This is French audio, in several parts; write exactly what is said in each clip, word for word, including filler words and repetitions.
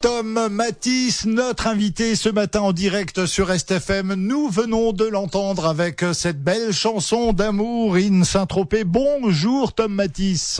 Tom Matisse, notre invité ce matin en direct sur Est F M. Nous venons de l'entendre avec cette belle chanson d'amour in Saint-Tropez. Bonjour Tom Matisse.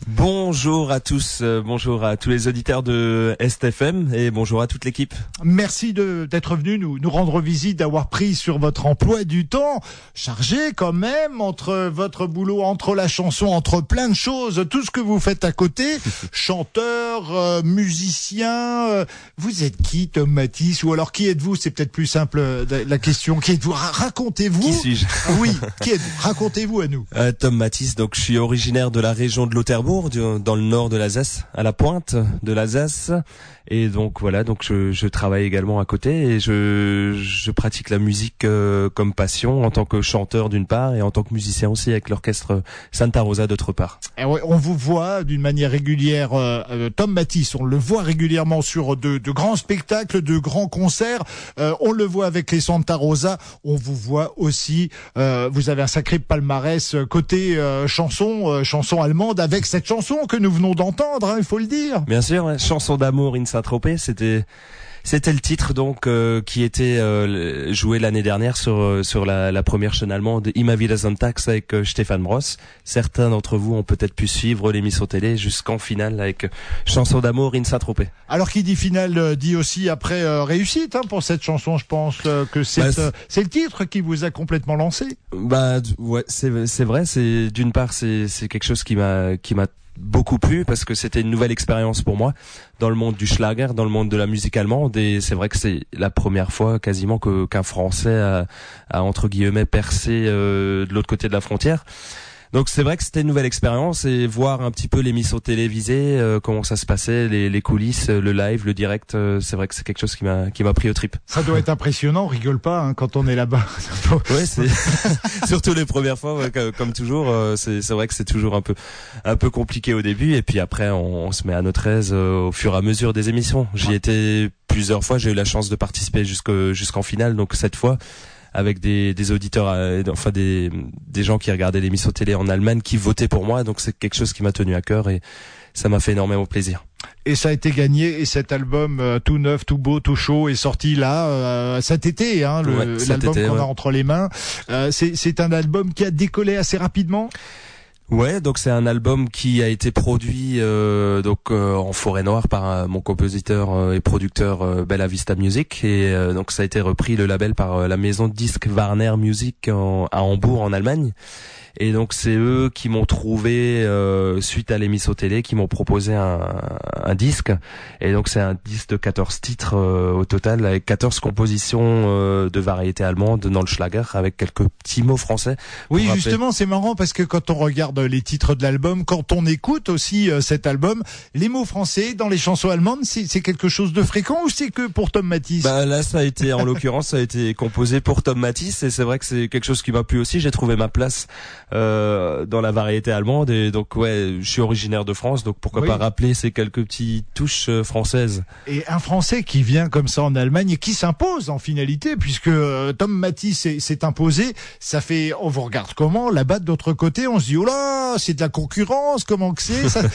Bonjour à tous, euh, bonjour à tous les auditeurs de Est F M et bonjour à toute l'équipe. Merci de, d'être venu nous, nous rendre visite, d'avoir pris sur votre emploi du temps, chargé quand même, entre votre boulot, entre la chanson, entre plein de choses, tout ce que vous faites à côté, chanteur, euh, musicien. Euh, vous êtes qui, Tom Matisse? Ou alors qui êtes-vous? C'est peut-être plus simple euh, la question. Qui êtes-vous? Racontez-vous. Qui suis-je? Oui, qui êtes-vous? Racontez-vous à nous. Euh, Tom Matisse, donc je suis originaire de la région de Lauterbourg, du, dans le nord de l'Alsace, à la pointe de l'Alsace. Et donc voilà, donc je, je travaille également à côté et je, je pratique la musique euh, comme passion en tant que chanteur d'une part et en tant que musicien aussi avec l'orchestre Santa Rosa d'autre part. Et on vous voit d'une manière régulière, euh, euh, Tom Matisse, on le voit régulièrement sur de, de grands spectacles, de grands concerts. Euh, on le voit avec les Santa Rosa. On vous voit aussi. Euh, vous avez un sacré palmarès côté euh, chanson, euh, chanson allemande avec cette chanson que nous venons d'entendre. Hein, il faut le dire. Bien sûr, ouais, chanson d'amour in Saint-Tropez, c'était c'était le titre donc euh, qui était euh, joué l'année dernière sur sur la, la première chaîne allemande Immer wieder Sonntags avec euh, Stefan Bross. Certains d'entre vous ont peut-être pu suivre l'émission télé jusqu'en finale avec euh, chanson d'amour in Saint-Tropez. Alors qui dit finale euh, dit aussi après euh, réussite hein, pour cette chanson. Je pense euh, que c'est bah, euh, c'est le titre qui vous a complètement lancé. Bah ouais, c'est c'est vrai. C'est d'une part c'est c'est quelque chose qui m'a qui m'a beaucoup plu parce que c'était une nouvelle expérience pour moi dans le monde du Schlager, dans le monde de la musique allemande, et c'est vrai que c'est la première fois quasiment que qu'un Français a, a entre guillemets percé euh, de l'autre côté de la frontière. Donc c'est vrai que c'était une nouvelle expérience et voir un petit peu l'émission télévisée, euh, comment ça se passait, les, les coulisses, le live, le direct, euh, c'est vrai que c'est quelque chose qui m'a qui m'a pris au trip. Ça doit être impressionnant, on rigole pas hein, quand on est là-bas. Ouais, c'est surtout les premières fois, ouais, comme toujours, euh, c'est c'est vrai que c'est toujours un peu un peu compliqué au début et puis après on, on se met à notre aise euh, au fur et à mesure des émissions. J'y étais plusieurs fois, j'ai eu la chance de participer jusqu'au jusqu'en finale, donc cette fois avec des, des auditeurs, euh, enfin des, des gens qui regardaient l'émission télé en Allemagne, qui votaient pour moi. Donc c'est quelque chose qui m'a tenu à cœur et ça m'a fait énormément plaisir. Et ça a été gagné. Et cet album euh, tout neuf, tout beau, tout chaud est sorti là euh, cet été. Hein, le, ouais, cet l'album été, qu'on ouais. a entre les mains. Euh, c'est, c'est un album qui a décollé assez rapidement. Ouais, donc c'est un album qui a été produit euh, donc euh, en Forêt Noire par euh, mon compositeur euh, et producteur euh, Bella Vista Music et euh, donc ça a été repris le label par euh, la maison de disques Warner Music en, à Hambourg en Allemagne. Et donc c'est eux qui m'ont trouvé euh, suite à l'émission télé, qui m'ont proposé un, un disque. Et donc c'est un disque de quatorze titres euh, au total, avec quatorze compositions euh, de variété allemande dans le Schlager, avec quelques petits mots français. Oui, justement, c'est marrant parce que quand on regarde les titres de l'album, quand on écoute aussi euh, cet album, les mots français dans les chansons allemandes, c'est, c'est quelque chose de fréquent ou c'est que pour Tom Matisse? Bah là, ça a été, en l'occurrence, ça a été composé pour Tom Matisse et c'est vrai que c'est quelque chose qui m'a plu aussi. J'ai trouvé ma place Euh, dans la variété allemande et donc ouais, je suis originaire de France, donc pourquoi oui. pas rappeler ces quelques petites touches euh, françaises. Et un Français qui vient comme ça en Allemagne et qui s'impose en finalité, puisque euh, Tom Matisse s'est, s'est imposé, ça fait, on vous regarde comment, là-bas de l'autre côté, on se dit oh là, c'est de la concurrence, comment que c'est ça...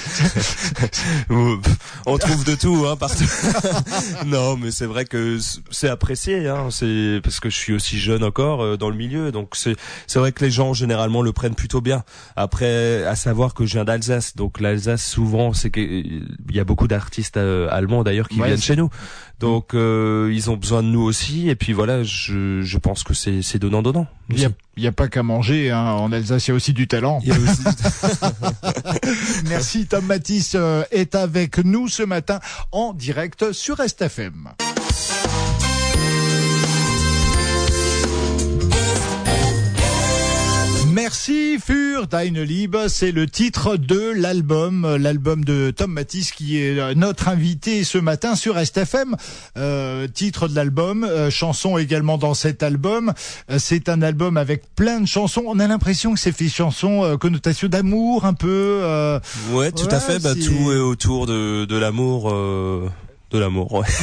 On trouve de tout, hein, partout. Non, mais c'est vrai que c'est apprécié, hein, c'est parce que je suis aussi jeune encore euh, dans le milieu, donc c'est c'est vrai que les gens généralement le prennent plutôt bien. Après, à savoir que je viens d'Alsace, donc l'Alsace souvent c'est que il y a beaucoup d'artistes euh, allemands d'ailleurs qui ouais, viennent chez nous, donc euh, ils ont besoin de nous aussi. Et puis voilà, je je pense que c'est c'est donnant donnant. Il y a il y a pas qu'à manger, hein. En Alsace il y a aussi du talent. Il y a aussi... Merci. Tom Matisse euh, est avec nous ce matin en direct sur Est F M. Merci für deine Liebe, c'est le titre de l'album, l'album de Tom Matisse qui est notre invité ce matin sur Est F M. Euh, titre de l'album, euh, chanson également dans cet album. Euh, c'est un album avec plein de chansons. On a l'impression que c'est fait chansons euh, connotation d'amour un peu. Euh, ouais, tout ouais, à fait. Bah, tout est autour de, de l'amour. Euh... De l'amour, ouais.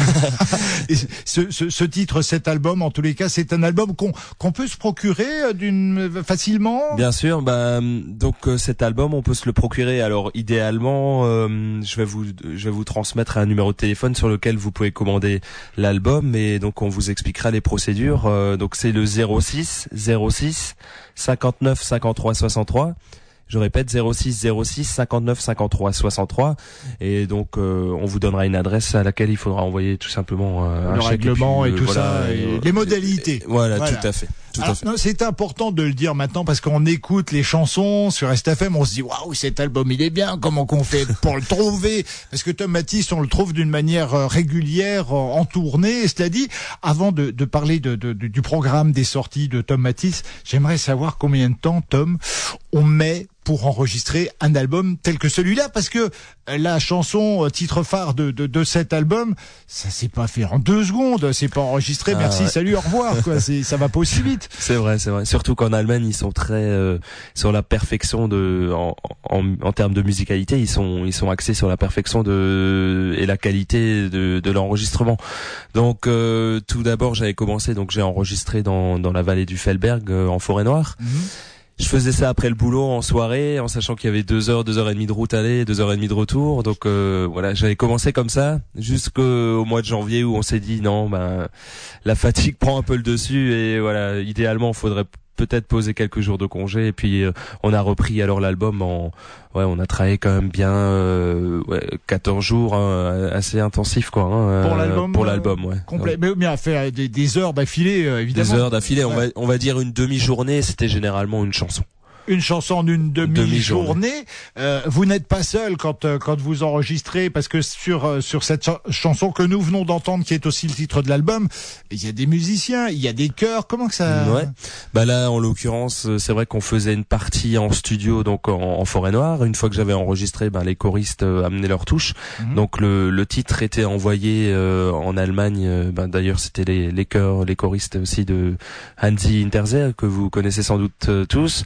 Et ce, ce, ce titre, cet album, en tous les cas, c'est un album qu'on qu'on peut se procurer d'une facilement. Bien sûr, bah donc euh, cet album, on peut se le procurer. Alors idéalement, euh, je vais vous je vais vous transmettre un numéro de téléphone sur lequel vous pouvez commander l'album, et donc on vous expliquera les procédures. Euh, donc c'est le zéro six zéro six cinquante-neuf cinquante-trois soixante-trois. Je répète, zéro six zéro six cinquante-neuf cinquante-trois soixante-trois, et donc euh, on vous donnera une adresse à laquelle il faudra envoyer tout simplement euh, le un règlement chèque, et, puis, et tout euh, voilà, ça, et, et les modalités. Et, voilà, voilà, tout à fait. Tout Alors, à fait. non, c'est important de le dire maintenant parce qu'on écoute les chansons sur S T F M, on se dit waouh, cet album il est bien, comment qu'on fait pour le trouver? Parce que Tom Mattis, on le trouve d'une manière régulière en tournée. Et cela dit, avant de, de parler de, de, du programme des sorties de Tom Mattis, j'aimerais savoir combien de temps, Tom, on met pour enregistrer un album tel que celui-là, parce que la chanson titre phare de, de, de cet album, ça s'est pas fait en deux secondes, c'est pas enregistré, ah, merci, ouais. Salut, au revoir, quoi. C'est, ça va pas aussi vite. C'est vrai, c'est vrai. Surtout qu'en Allemagne, ils sont très euh, sur la perfection de, en, en, en termes de musicalité, ils sont, ils sont axés sur la perfection de et la qualité de, de l'enregistrement. Donc, euh, tout d'abord, j'avais commencé, donc j'ai enregistré dans, dans la vallée du Fellberg, euh, en Forêt-Noire. Mm-hmm. Je faisais ça après le boulot en soirée, en sachant qu'il y avait deux heures, deux heures et demie de route aller, deux heures et demie de retour. Donc euh, voilà, j'avais commencé comme ça jusqu'au mois de janvier où on s'est dit non, ben la fatigue prend un peu le dessus et voilà, idéalement, il faudrait peut-être poser quelques jours de congé, et puis euh, on a repris alors l'album en ouais on a travaillé quand même bien euh, ouais, quatorze jours, hein, assez intensif quoi, hein, pour l'album pour l'album ouais complet, ouais. Mais bien faire des, des heures d'affilée, euh, évidemment des heures d'affilée, ouais. on va on va dire une demi-journée, c'était généralement une chanson. Une chanson en une demi-journée. Euh, vous n'êtes pas seul quand euh, quand vous enregistrez, parce que sur euh, sur cette ch- chanson que nous venons d'entendre, qui est aussi le titre de l'album, il y a des musiciens, il y a des chœurs. Comment que ça? Ouais. Bah là, en l'occurrence, c'est vrai qu'on faisait une partie en studio, donc en, en Forêt-Noire. Une fois que j'avais enregistré, ben les choristes euh, amenaient leurs touches. Mm-hmm. Donc le le titre était envoyé euh, en Allemagne. Euh, ben d'ailleurs, c'était les les chœurs, les choristes aussi de Hansi Hinterseer, que vous connaissez sans doute euh, tous.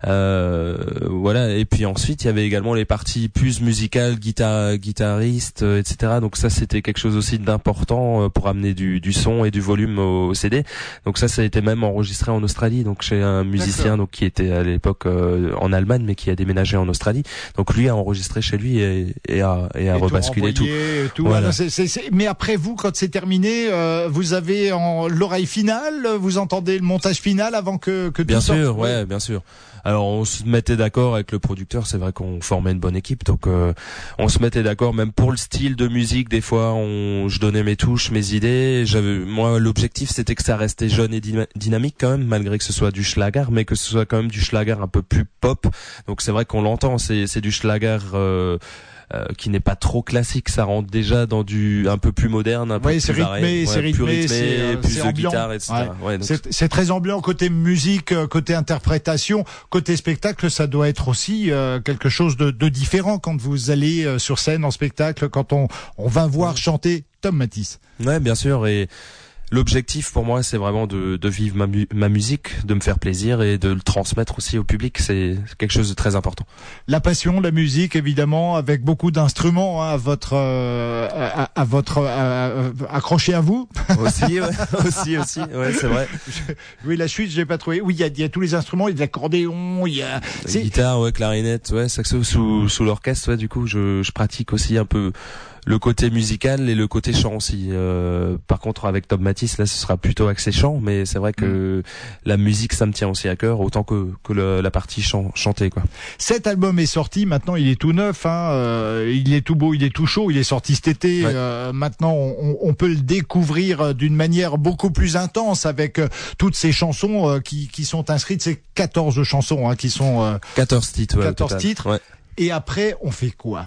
Euh, voilà, et puis ensuite il y avait également les parties plus musicales, guitare, guitariste, euh, et cetera. Donc ça c'était quelque chose aussi d'important euh, pour amener du, du son et du volume au, au C D. Donc ça ça a été même enregistré en Australie, donc chez un musicien D'accord. donc qui était à l'époque euh, en Allemagne mais qui a déménagé en Australie. Donc lui a enregistré chez lui et, et a et a et rebasculé tout. tout. Voilà. Alors, c'est, c'est, c'est... Mais après vous, quand c'est terminé, euh, vous avez en l'oreille finale, vous entendez le montage final avant que que tout bien sorte. Bien sûr, ouais, bien sûr. Alors on se mettait d'accord avec le producteur, c'est vrai qu'on formait une bonne équipe, donc euh, on se mettait d'accord même pour le style de musique. Des fois, on, je donnais mes touches, mes idées. J'avais, moi, l'objectif c'était que ça restait jeune et dyna- dynamique quand même, malgré que ce soit du Schlager, mais que ce soit quand même du Schlager un peu plus pop. Donc c'est vrai qu'on l'entend, c'est, c'est du Schlager. Euh, Euh, qui n'est pas trop classique, ça rentre déjà dans du un peu plus moderne, un peu oui, plus c'est rythmé, ouais, c'est rythmé, plus rythmé, c'est, plus c'est de ambiant. guitare, et cetera. Ouais. Ouais, donc c'est, c'est très ambiant côté musique, côté interprétation, côté spectacle. Ça doit être aussi euh, quelque chose de, de différent quand vous allez euh, sur scène en spectacle, quand on on va voir chanter Tom Mattis. Ouais, bien sûr. Et l'objectif pour moi, c'est vraiment de, de vivre ma, mu- ma musique, de me faire plaisir et de le transmettre aussi au public. C'est quelque chose de très important. La passion, la musique, évidemment, avec beaucoup d'instruments hein, à votre, euh, à, à votre, euh, accroché à vous. Aussi, ouais, aussi, aussi, ouais, c'est vrai. Oui, la suite, j'ai pas trouvé. Oui, il y a, il y a tous les instruments, il y a de l'accordéon, il y a c'est... guitare, ouais, clarinette, ouais, saxo sous sous l'orchestre, ouais. Du coup, je je pratique aussi un peu le côté musical et le côté chant aussi. Euh, par contre, avec Tom Mattis, là, ce sera plutôt axé chant, mais c'est vrai que mmh. la musique, ça me tient aussi à cœur, autant que que le, la partie chant, chantée, quoi. Cet album est sorti, maintenant, il est tout neuf, hein, euh, il est tout beau, il est tout chaud, il est sorti cet été. Ouais. Euh, maintenant, on, on peut le découvrir d'une manière beaucoup plus intense avec euh, toutes ces chansons euh, qui qui sont inscrites, c'est quatorze chansons, hein, qui sont euh, quatorze titres, ouais, quatorze titres. Ouais. Et après, on fait quoi?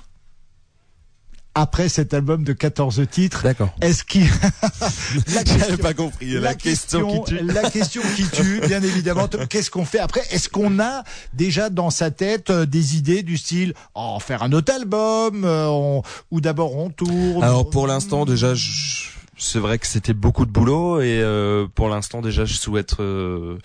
Après cet album de quatorze titres, d'accord. Est-ce qu'il J'avais pas compris la, la question, question qui tue. La question qui tue, bien évidemment. Qu'est-ce qu'on fait après? Est-ce qu'on a déjà dans sa tête euh, des idées du style oh, faire un autre album euh, on, ou d'abord on tourne? Alors pour l'instant déjà, je... c'est vrai que c'était beaucoup de boulot et euh, pour l'instant déjà je souhaite, euh,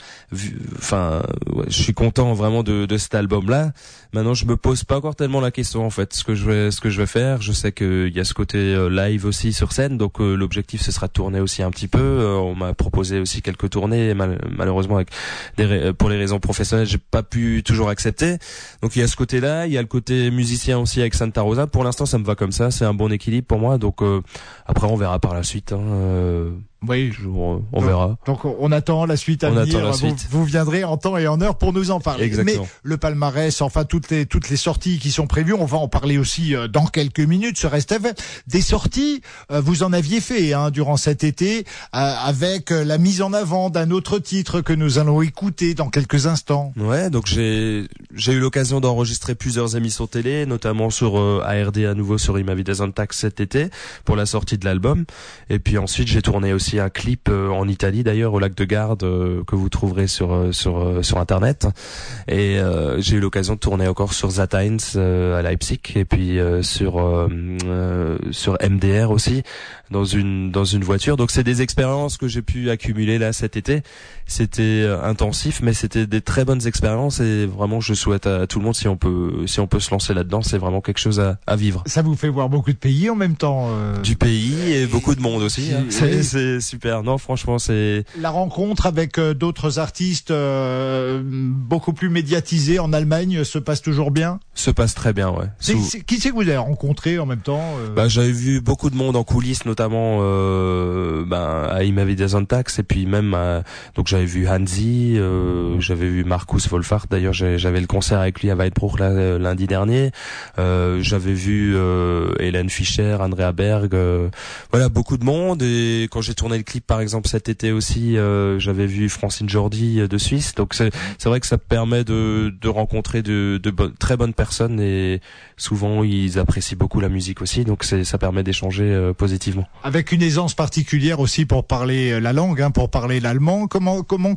enfin, ouais, je suis content vraiment de, de cet album-là. Maintenant, je me pose pas encore tellement la question en fait. Ce que je vais, ce que je vais faire, je sais qu'il y a ce côté euh, live aussi sur scène, donc euh, l'objectif ce sera de tourner aussi un petit peu. Euh, on m'a proposé aussi quelques tournées, et mal, malheureusement avec des, pour les raisons professionnelles, j'ai pas pu toujours accepter. Donc il y a ce côté-là, il y a le côté musicien aussi avec Santa Rosa. Pour l'instant, ça me va comme ça, c'est un bon équilibre pour moi. Donc euh, après, on verra par la suite. Hein, euh, Oui, on, on donc, verra. Donc on attend la suite à on venir. Attend la vous, suite. vous viendrez en temps et en heure pour nous en parler. Exactement. Mais le palmarès, enfin toutes les toutes les sorties qui sont prévues, on va en parler aussi euh, dans quelques minutes sur S T F M. Des sorties, euh, vous en aviez fait hein, durant cet été, euh, avec euh, la mise en avant d'un autre titre que nous allons écouter dans quelques instants. Ouais, donc j'ai j'ai eu l'occasion d'enregistrer plusieurs émissions télé, notamment sur euh, A R D à nouveau sur Ima Vida Zontac cet été pour la sortie de l'album. Et puis ensuite j'ai tourné aussi un clip euh, en Italie d'ailleurs au lac de Garde euh, que vous trouverez sur euh, sur euh, sur internet. Et euh, j'ai eu l'occasion de tourner encore sur That Heinz euh, à Leipzig et puis euh, sur euh, euh, sur M D R aussi dans une dans une voiture. Donc c'est des expériences que j'ai pu accumuler là cet été. C'était euh, intensif, mais c'était des très bonnes expériences et vraiment je souhaite à tout le monde si on peut si on peut se lancer là-dedans, c'est vraiment quelque chose à, à vivre. Ça vous fait voir beaucoup de pays en même temps. Euh... Du pays et beaucoup de monde aussi. Hein. C'est, c'est super. Non, franchement, c'est la rencontre avec euh, d'autres artistes euh, beaucoup plus médiatisés en Allemagne se passe toujours bien. Se passe très bien, ouais. C'est, Sous... c'est, qui c'est que vous avez rencontré en même temps euh... Bah, j'avais vu beaucoup de monde en coulisses, notamment euh, bah, à Ima Vida Zontac et puis même à... donc j'avais vu Hansi, euh, j'avais vu Markus Wolfart. D'ailleurs, j'avais le concert avec lui à Weidbruch là, lundi dernier. Euh, j'avais vu euh, Hélène Fischer, Andrea Berg. Euh, voilà, beaucoup de monde. Et quand j'ai tourné le clip, par exemple, cet été aussi, euh, j'avais vu Francine Jordi de Suisse. Donc c'est c'est vrai que ça permet de de rencontrer de de bonnes, très bonnes personnes et souvent ils apprécient beaucoup la musique aussi. Donc c'est ça permet d'échanger euh, positivement. Avec une aisance particulière aussi pour parler la langue, hein, pour parler l'allemand. Comment comment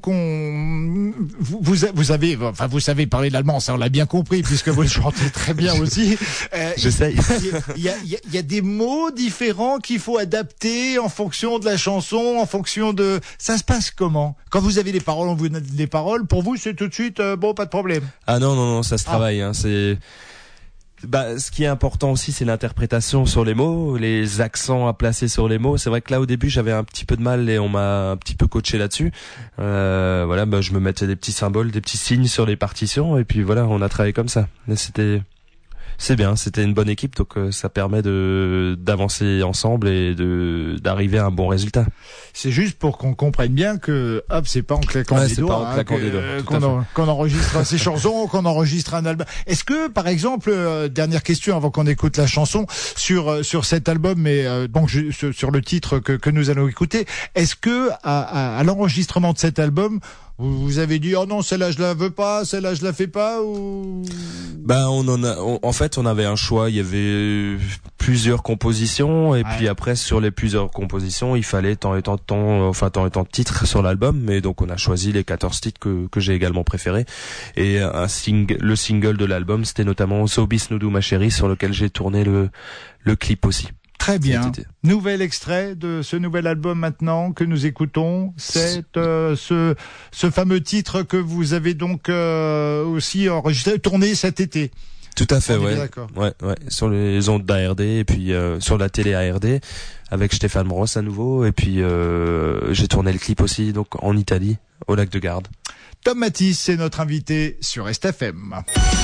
qu'on vous vous, vous avez enfin vous savez parler l'allemand, ça on l'a bien compris puisque vous le chantez très bien aussi. Euh, J'essaye. Il y a, il y a il y a des mots différents qu'il faut adapter en fonction de la chanson, en fonction de... Ça se passe comment? Quand vous avez les paroles, on vous donne les paroles, pour vous c'est tout de suite, euh, bon, pas de problème. Ah non, non, non, ça se ah. travaille, hein, c'est... Bah, ce qui est important aussi, c'est l'interprétation sur les mots, les accents à placer sur les mots. C'est vrai que là, au début, j'avais un petit peu de mal et on m'a un petit peu coaché là-dessus. Euh, voilà, bah, je me mettais des petits symboles, des petits signes sur les partitions et puis voilà, on a travaillé comme ça. Mais c'était... C'est bien, c'était une bonne équipe, donc euh, ça permet de d'avancer ensemble et de d'arriver à un bon résultat. C'est juste pour qu'on comprenne bien que hop, c'est pas en claquant ouais, des doigts, pas en claquant hein, que, des doigts euh, qu'on, en, qu'on enregistre ses chansons, qu'on enregistre un album. Est-ce que, par exemple, euh, dernière question avant qu'on écoute la chanson sur euh, sur cet album, mais euh, donc je, sur, sur le titre que que nous allons écouter, est-ce que à, à, à l'enregistrement de cet album vous avez dit oh non celle-là je la veux pas, celle-là je la fais pas ou ben on en a on, en fait on avait un choix, il y avait plusieurs compositions et ouais. Puis après sur les plusieurs compositions il fallait tant et tant de temps enfin tant et tant de titres sur l'album, mais donc on a choisi les quatorze titres que que j'ai également préférés et un sing le single de l'album c'était notamment So Bis Nudu ma chérie sur lequel j'ai tourné le le clip aussi. Très bien. Nouvel extrait de ce nouvel album maintenant que nous écoutons, c'est euh, ce ce fameux titre que vous avez donc euh, aussi enregistré, tourné cet été. Tout à fait, ouais. ouais, ouais, sur les ondes d'A R D et puis euh, sur la télé A R D avec Stéphane Brosse à nouveau et puis euh, j'ai tourné le clip aussi donc en Italie au lac de Garde. Tom Matisse, c'est notre invité sur S T F M.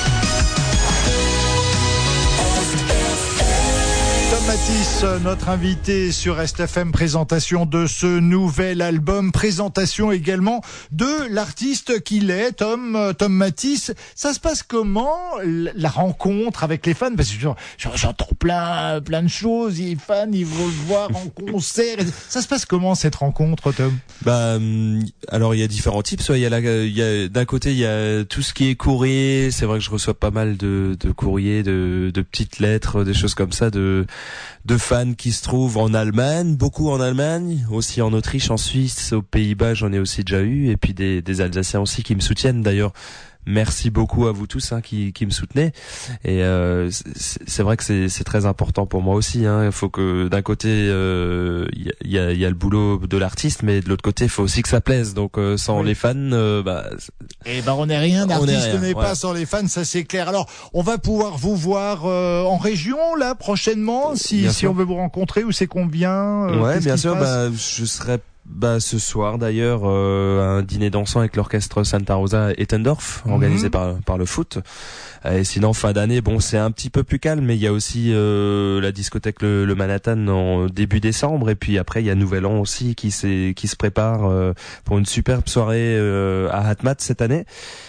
Matisse, notre invité sur S T F M, présentation de ce nouvel album, présentation également de l'artiste qu'il est, Tom, Tom Matisse. Ça se passe comment, la rencontre avec les fans? Parce que j'entends plein, plein de choses, les fans, ils vont le voir en concert. Ça se passe comment, cette rencontre, Tom? Bah, alors, il y a différents types. Soit il y a, la, il y a, d'un côté, il y a tout ce qui est courrier. C'est vrai que je reçois pas mal de, de courriers, de, de petites lettres, des choses comme ça, de, de fans qui se trouvent en Allemagne, beaucoup en Allemagne, aussi en Autriche, en Suisse, aux Pays-Bas, j'en ai aussi déjà eu, et puis des, des Alsaciens aussi qui me soutiennent d'ailleurs, merci beaucoup à vous tous hein, qui, qui me soutenez. Et euh, c'est, c'est vrai que c'est, c'est très important pour moi aussi. Hein. Il faut que d'un côté il euh, y, y, a, y a le boulot de l'artiste, mais de l'autre côté il faut aussi que ça plaise. Donc euh, sans oui. les fans, euh, bah et ben on n'est rien. L'artiste n'est pas sans les fans, ça c'est clair. Alors on va pouvoir vous voir euh, en région là prochainement, si bien si sûr. On veut vous rencontrer, où c'est qu'on vient. Euh, ouais, bien sûr. Bah je serai bah ce soir d'ailleurs euh, un dîner dansant avec l'orchestre Santa Rosa à Ettendorf, mm-hmm. organisé par par le foot. Et sinon fin d'année, bon c'est un petit peu plus calme, mais il y a aussi euh, la discothèque le, le Manhattan en début décembre, et puis après il y a Nouvel An aussi qui s'est qui se prépare euh, pour une superbe soirée euh, à Hatmat cette année.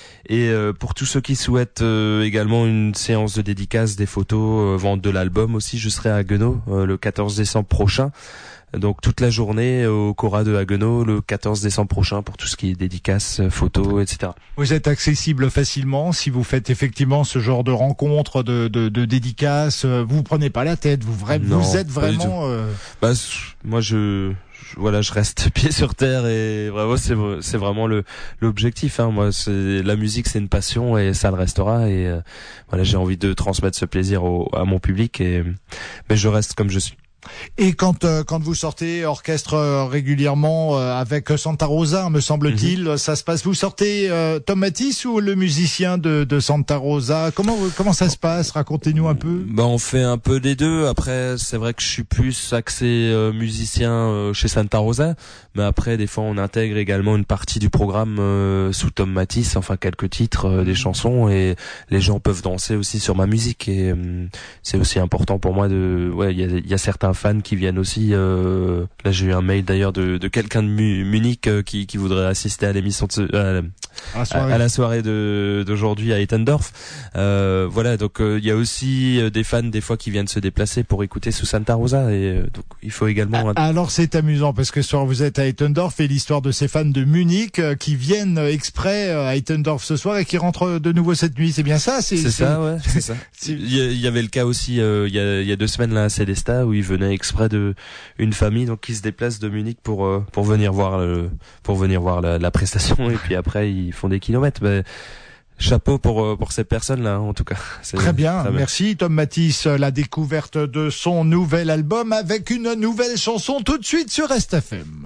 Et euh, pour tous ceux qui souhaitent euh, également une séance de dédicace, des photos, euh, vente de l'album aussi, je serai à Haguenau euh, le quatorze décembre prochain. Donc toute la journée au Cora de Haguenau le quatorze décembre prochain pour tout ce qui est dédicaces, photos, et cetera. Vous êtes accessible facilement si vous faites effectivement ce genre de rencontres, de, de, de dédicaces. Vous prenez pas la tête, vous, vra- non, vous êtes vraiment. Euh... Bah moi je. Voilà, je reste pied sur terre et vraiment c'est c'est vraiment le l'objectif. Hein. Moi, c'est la musique, c'est une passion et ça le restera. Et euh, voilà, j'ai envie de transmettre ce plaisir au, à mon public. Et mais je reste comme je suis. Et quand euh, quand vous sortez orchestre euh, régulièrement euh, avec Santa Rosa, me semble-t-il, mm-hmm. ça se passe. Vous sortez euh, Tom Matisse ou le musicien de, de Santa Rosa? Comment comment ça se passe? Racontez-nous un peu. Bah on fait un peu des deux. Après c'est vrai que je suis plus axé euh, musicien euh, chez Santa Rosa, mais après des fois on intègre également une partie du programme euh, sous Tom Matisse, enfin quelques titres, euh, des chansons, et les gens peuvent danser aussi sur ma musique. Et euh, c'est aussi important pour moi de ouais il y a, y a certains fans qui viennent aussi. Euh, là, j'ai eu un mail d'ailleurs de, de quelqu'un de Mu- Munich euh, qui, qui voudrait assister à l'émission de ce, euh, à, à, à la soirée de, d'aujourd'hui à Ettendorf. Euh, voilà, donc il euh, y a aussi des fans des fois qui viennent se déplacer pour écouter sous Santa Rosa, et euh, donc il faut également. Ah, alors c'est amusant parce que ce soir vous êtes à Ettendorf, et l'histoire de ces fans de Munich euh, qui viennent exprès à Ettendorf ce soir et qui rentrent de nouveau cette nuit. C'est bien ça? C'est, c'est, c'est ça, ouais. C'est ça. Il y, y avait le cas aussi il euh, y, a, y a deux semaines là à Célestat où ils venaient exprès de une famille donc qui se déplace de Munich pour euh, pour venir voir le, pour venir voir la, la prestation, et puis après ils font des kilomètres. Mais chapeau pour pour ces personnes là en tout cas. C'est très bien, très bien. Merci Tom Matisse. La découverte de son nouvel album avec une nouvelle chanson tout de suite sur Rest F M.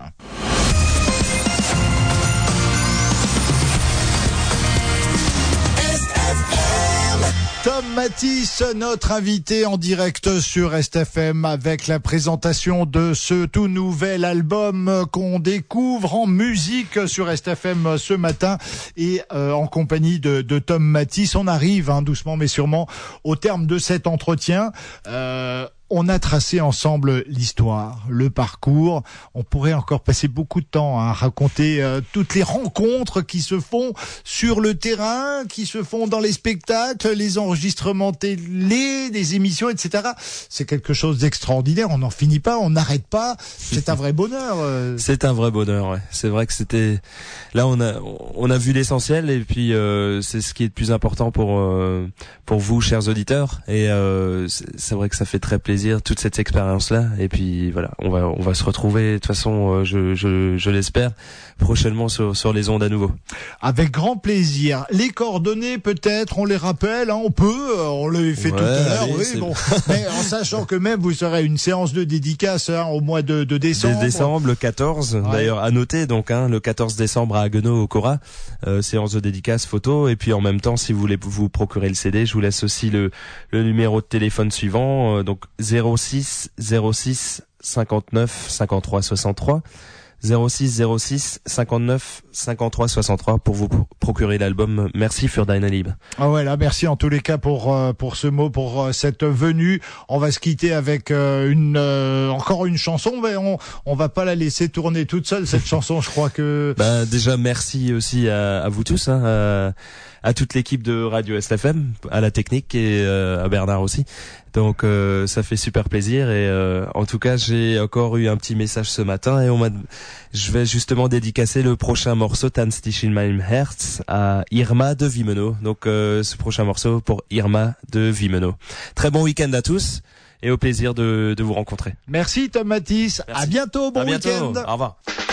Tom Matisse, notre invité en direct sur Rest F M avec la présentation de ce tout nouvel album qu'on découvre en musique sur Rest F M ce matin, et euh, en compagnie de, de Tom Matisse. On arrive hein, doucement mais sûrement au terme de cet entretien. Euh, On a tracé ensemble l'histoire, le parcours. On pourrait encore passer beaucoup de temps à raconter euh, toutes les rencontres qui se font sur le terrain, qui se font dans les spectacles, les enregistrements télé, des émissions, et cetera. C'est quelque chose d'extraordinaire. On n'en finit pas, on n'arrête pas. C'est un vrai bonheur. Euh. C'est un vrai bonheur. Ouais. C'est vrai que c'était. Là, on a on a vu l'essentiel, et puis euh, c'est ce qui est le plus important pour euh, pour vous, chers auditeurs. Et euh, c'est, c'est vrai que ça fait très plaisir toute cette expérience là, et puis voilà, on va on va se retrouver de toute façon euh, je je je l'espère prochainement sur sur les ondes à nouveau. Avec grand plaisir. Les coordonnées peut-être on les rappelle, hein, on peut, on les fait ouais, tout à l'heure, allez, oui, bon. Mais en sachant que même vous serez à une séance de dédicace hein, au mois de, de décembre. De décembre, le quatorze, ouais. D'ailleurs à noter donc hein, le quatorze décembre à Haguenau au Cora, euh, séance de dédicace photo, et puis en même temps si vous voulez vous procurer le C D, je vous laisse aussi le le numéro de téléphone suivant, euh, donc zéro six zéro six cinquante-neuf cinquante-trois soixante-trois zéro six zéro six cinquante-neuf cinquante-trois soixante-trois pour vous procurer l'album. Merci Furdain Alib. Ah ouais, là, merci en tous les cas pour euh, pour ce mot, pour euh, cette venue. On va se quitter avec euh, une euh, encore une chanson, mais on on va pas la laisser tourner toute seule cette chanson. Je crois que. Bah déjà merci aussi à, à vous tous, hein, à, à toute l'équipe de Radio Rest F M, à la technique et euh, à Bernard aussi. Donc euh, ça fait super plaisir, et euh, en tout cas j'ai encore eu un petit message ce matin, et on m'a, je vais justement dédicacer le prochain morceau Tanz dich in meinem Herz à Irma de Vimeno. Donc euh, ce prochain morceau pour Irma de Vimeno. Très bon week-end à tous et au plaisir de, de vous rencontrer. Merci Tom Matisse. Merci. À bientôt, bon à bientôt. week-end. Au revoir.